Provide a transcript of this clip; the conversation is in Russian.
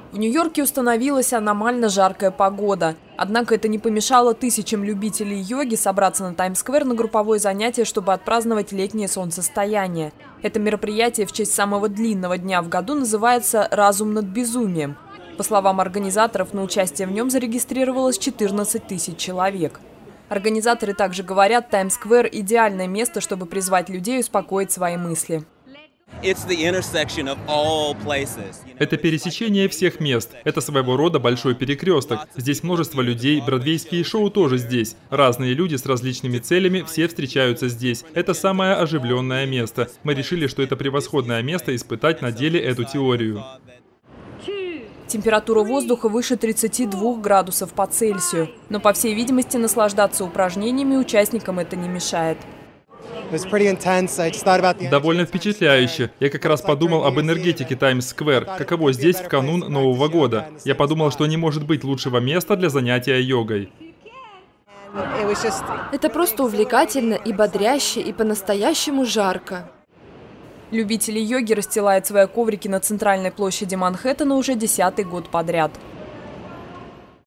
В Нью-Йорке установилась аномально жаркая погода. Однако это не помешало тысячам любителей йоги собраться на Таймс-сквер на групповое занятие, чтобы отпраздновать летнее солнцестояние. Это мероприятие в честь самого длинного дня в году называется «Разум над безумием». По словам организаторов, на участие в нем зарегистрировалось 14 тысяч человек. Организаторы также говорят, Таймс-сквер – идеальное место, чтобы призвать людей успокоить свои мысли. Это пересечение всех мест. Это своего рода большой перекресток. Здесь множество людей, бродвейские шоу тоже здесь. Разные люди с различными целями, все встречаются здесь. Это самое оживленное место. Мы решили, что это превосходное место испытать на деле эту теорию. Температура воздуха выше 32 градусов по Цельсию. Но, по всей видимости, наслаждаться упражнениями участникам это не мешает. Довольно впечатляюще. Я как раз подумал об энергетике Таймс-сквер, каково здесь в канун Нового года. Я подумал, что не может быть лучшего места для занятия йогой. Это просто увлекательно и бодряще, и по-настоящему жарко. Любители йоги расстилают свои коврики на центральной площади Манхэттена уже 10-й год подряд.